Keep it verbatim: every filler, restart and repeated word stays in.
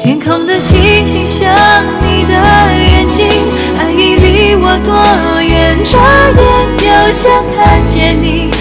天空的星星像你的眼睛，爱已离我多远，眨眼就想看见你。